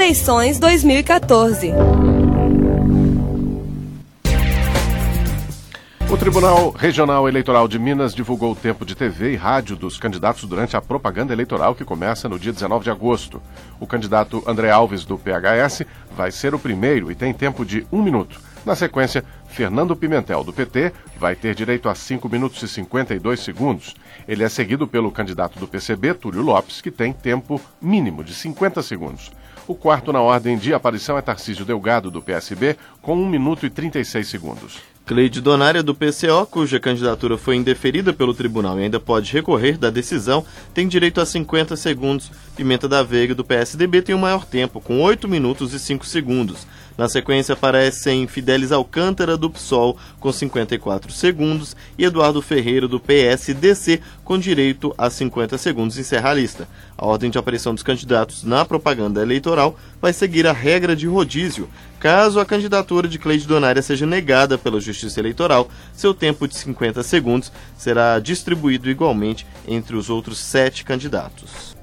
eleições 2014. O Tribunal Regional Eleitoral de Minas divulgou o tempo de TV e rádio dos candidatos durante a propaganda eleitoral que começa no dia 19 de agosto. O candidato André Alves, do PHS, vai ser o primeiro e tem tempo de 1 minuto. Na sequência, Fernando Pimentel, do PT, vai ter direito a 5 minutos e 52 segundos. Ele é seguido pelo candidato do PCB, Túlio Lopes, que tem tempo mínimo de 50 segundos. O quarto na ordem de aparição é Tarcísio Delgado, do PSB, com 1 minuto e 36 segundos. Cleide Donária, do PCO, cuja candidatura foi indeferida pelo tribunal e ainda pode recorrer da decisão, tem direito a 50 segundos. Pimenta da Veiga, do PSDB, tem o maior tempo, com 8 minutos e 5 segundos. Na sequência aparecem Fidelis Alcântara, do PSOL, com 54 segundos, e Eduardo Ferreira, do PSDC, com direito a 50 segundos em encerrar a lista. A ordem de aparição dos candidatos na propaganda eleitoral vai seguir a regra de rodízio. Caso a candidatura de Cleide Donária seja negada pela Justiça Eleitoral, seu tempo de 50 segundos será distribuído igualmente entre os outros 7 candidatos.